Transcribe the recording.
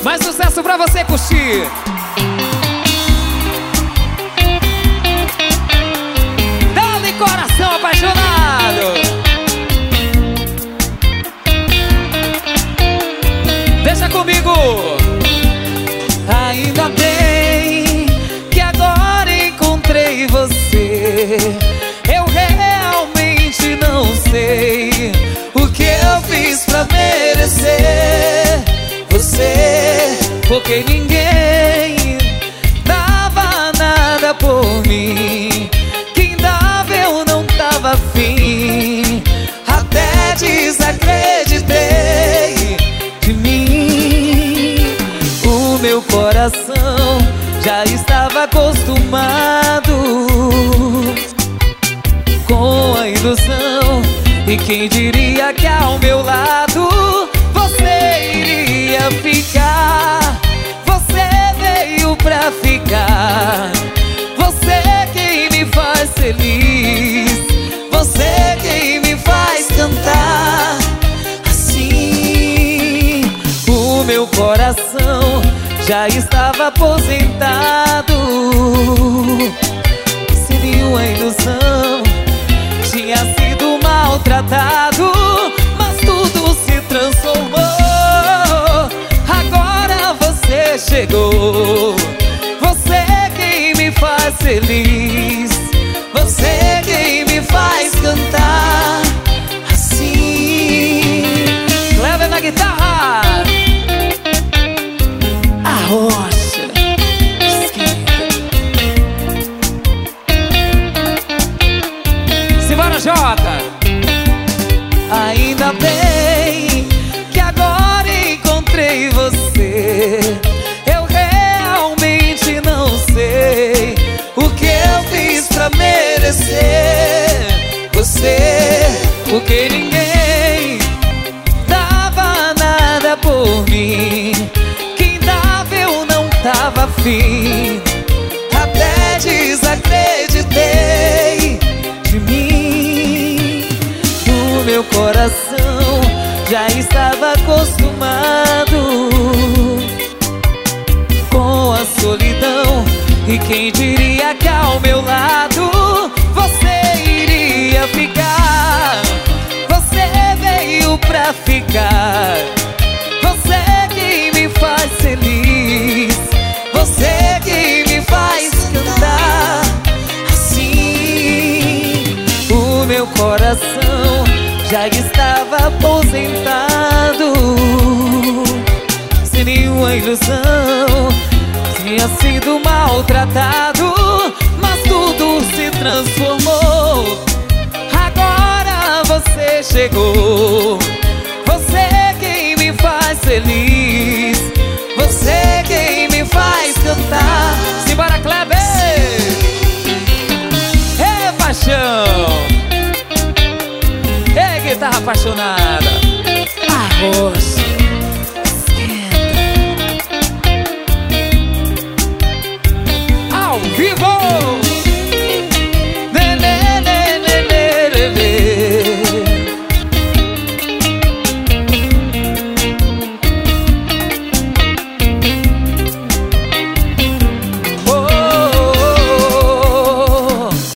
Mais sucesso pra você curtir. Dá-lhe coração apaixonado. Deixa comigo. Ainda bem que agora encontrei você. Eu realmente não sei o que eu fiz pra merecer você, porque ninguém dava nada por mim. Quem dava eu não tava afim. Até desacreditei de mim. O meu coração já estava acostumado com a ilusão. E quem diria que ao meu lado você iria ficar? Você veio pra ficar. Você quem me faz feliz. Você quem me faz cantar assim. O meu coração já estava aposentado. Seria uma ilusão. Tinha sido maltratado, mas tudo se transformou. Agora você chegou. Você quem me faz feliz. Você quem me faz cantar assim. Cleber na guitarra. A rocha esquenta. Simbora, Jota. Ainda bem que agora encontrei você. Eu realmente não sei o que eu fiz pra merecer você, porque ninguém dava nada por mim. Quem dava eu não tava afim. Até desacreditei de mim. O meu coração já estava acostumado com a solidão. E quem diria que ao meu lado você iria ficar? Você veio pra ficar. Você quem me faz feliz. Você quem me faz cantar assim. O meu coração já estava aposentado. Sem nenhuma ilusão. Tinha sido maltratado, mas tudo se transformou. Agora você chegou. Você quem me faz feliz. Você quem me faz cantar. Simbora, Kleber. É paixão. É guitarra apaixonada. Arroz esquenta. Ao vivo.